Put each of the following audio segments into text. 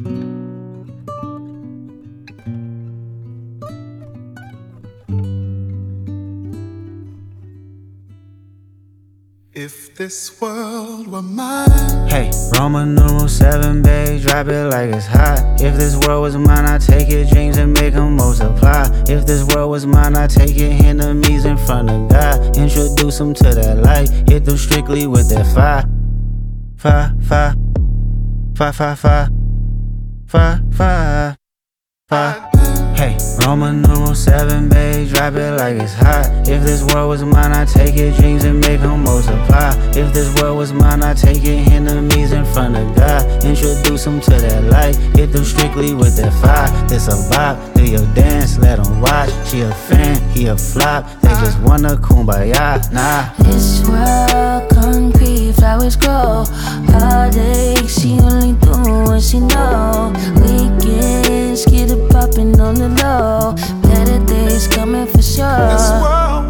If this world were mine. Hey, Roman numeral 7, babe, drop it like it's hot. If this world was mine, I'd take your dreams and make them multiply. If this world was mine, I'd take your enemies in front of God. Introduce them to that light, hit them strictly with that fire. Fire, fire, fire, fire, fire, fire, fire, fire. Hey, Roman numeral 7, babe, drop it like it's hot. If this world was mine, I'd take your dreams and make them multiply. If this world was mine, I'd take your enemies in front of God. Introduce them to that light, hit them strictly with that fire. This a vibe, do your dance, let them watch. She a fan, he a flop, they just wanna kumbaya, nah. This world concrete, flowers grow. Heartache, she only do what she know. Weekends, get it poppin' on the low. Better days coming for sure. This world,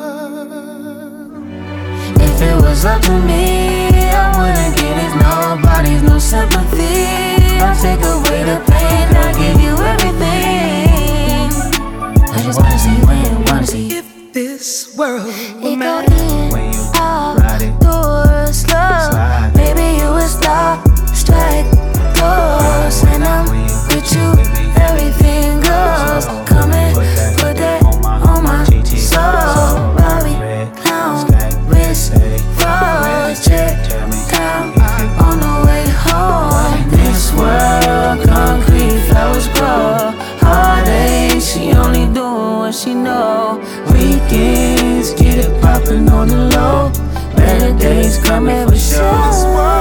if it was up to me, I wouldn't give it nobody's no sympathy. I'll take away the pain, I'll give you everything. I just wanna see you win, wanna see. if this world were It go mine. in, out, door, slow. Baby, you a star, strike, goes. And I'm with you, everything goes. Come and put that on my soul. Bobby, clown, wrist, froze, check, down, on the way home. This world, concrete, flowers grow. Heartache, she only doing what she know. Weekends, get it poppin' on the low. Better days coming for sure.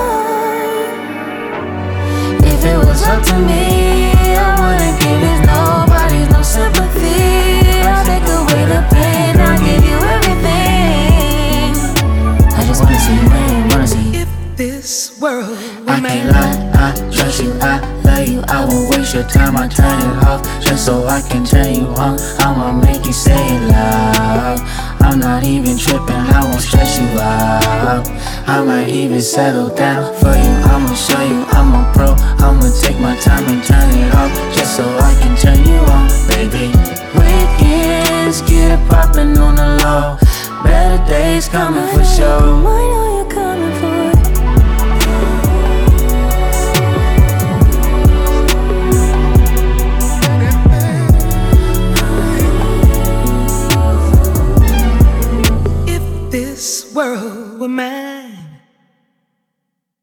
If it was up to me, I wouldn't give it nobody's no sympathy. I'll take away the pain, I'll give you everything. I just wanna see you win, wanna see. If this world were I mine. can't lie, I trust you, I love you. I won't waste your time, I turn it off just so I can turn you on. I'ma make you say it loud. I'm not even tripping, I won't stress you out. I might even settle down for you. I'ma show you I'm a pro. I'ma take my time and turn it off just so I can turn you on, baby. Weekends, get it poppin' on the low. Better days coming for sure.